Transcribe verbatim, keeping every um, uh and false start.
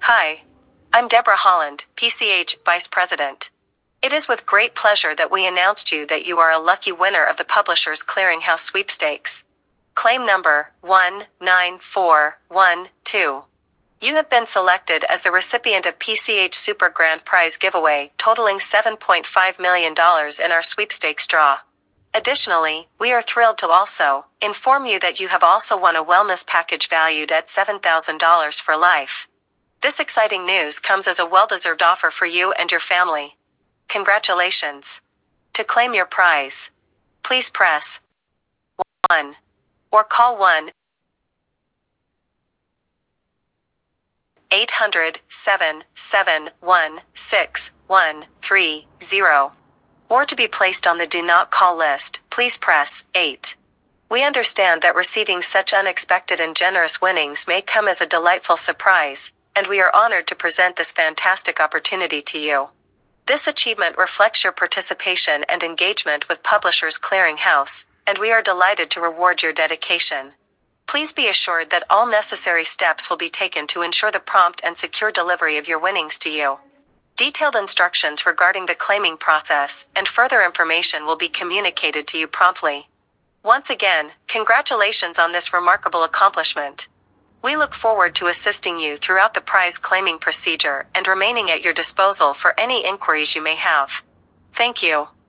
Hi. I'm Deborah Holland, P C H Vice President. It is with great pleasure that we announce to you that you are a lucky winner of the Publishers Clearinghouse Sweepstakes. Claim number one nine four one two. You have been selected as the recipient of P C H Super Grand Prize giveaway totaling seven point five million dollars in our sweepstakes draw. Additionally, we are thrilled to also inform you that you have also won a wellness package valued at seven thousand dollars for life. This exciting news comes as a well-deserved offer for you and your family. Congratulations. To claim your prize, please press one or call one eight hundred, seven seven one, six one three zero. Or to be placed on the do not call list, please press eight. We understand that receiving such unexpected and generous winnings may come as a delightful surprise, and we are honored to present this fantastic opportunity to you. This achievement reflects your participation and engagement with Publishers Clearinghouse, and we are delighted to reward your dedication. Please be assured that all necessary steps will be taken to ensure the prompt and secure delivery of your winnings to you. Detailed instructions regarding the claiming process and further information will be communicated to you promptly. Once again, congratulations on this remarkable accomplishment. We look forward to assisting you throughout the prize claiming procedure and remaining at your disposal for any inquiries you may have. Thank you.